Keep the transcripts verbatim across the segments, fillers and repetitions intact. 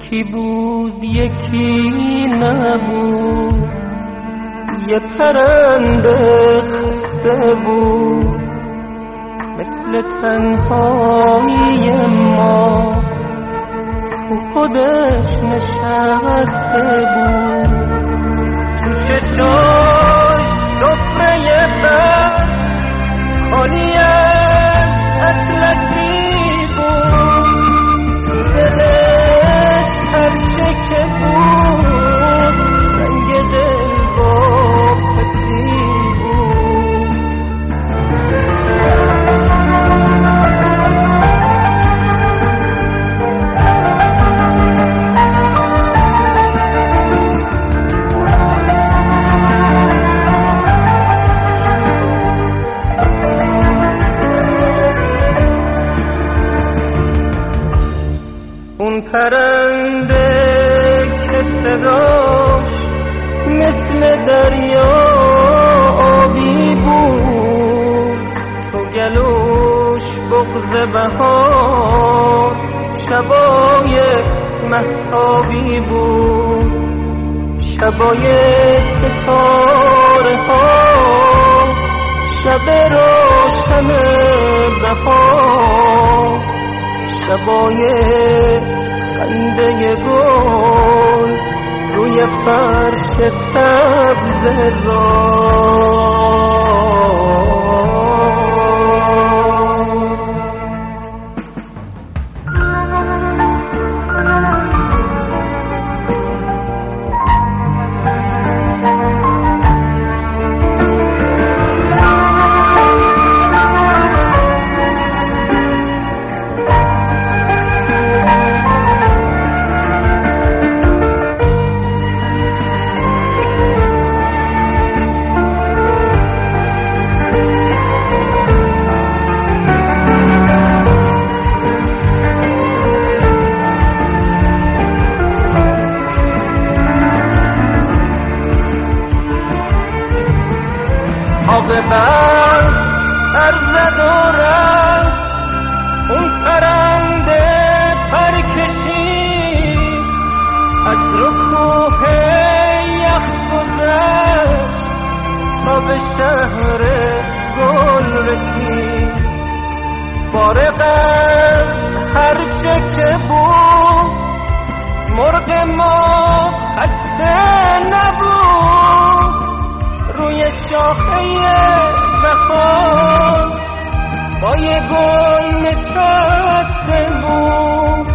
یکی بود یکی نبود، یه پرنده خسته بود مثل تنهایی ما، تو خودش نشسته بود، تو چشاش سفره بر خالی از اطلسی بود، تو دلش هرچه که بود رنگ دل با پسی بود. اون پرنده که صداش مثل دریا آبی بود، تو گلوش بغض بهار شبای مهتابی بود، شبای ستاره ها شب روشن بهار، شبای خنده گل روی فرش سبز هزار. آب برد ارزد و رفت، اون پرنده پر کشید، از رو کوه یخ گذشت تا به شهر گل رسید، فارغ از هرچه که بود مرغ ما خسته نبود، روی شاخه بهار با یه گل نشسته بود.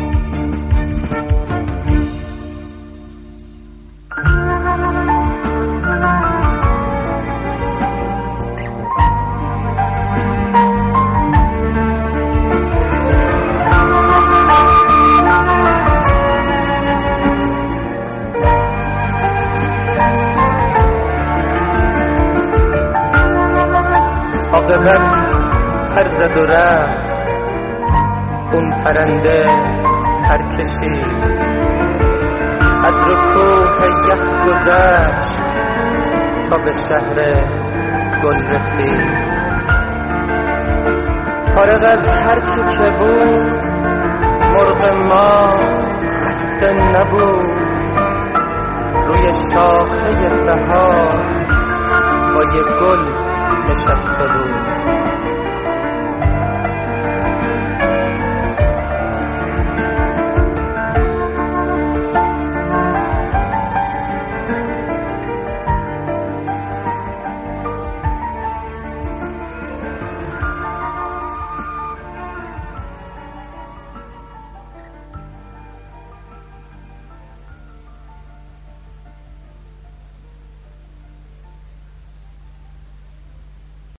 عاقبت پر زد و رفت، اون پرنده پر کشید، از رو کوه یخ گذشت تا به شهر گل رسید، فارغ از هرچی که بود مرغ ما خسته نبود، روی شاخه بهار با یه گل نشسته بود.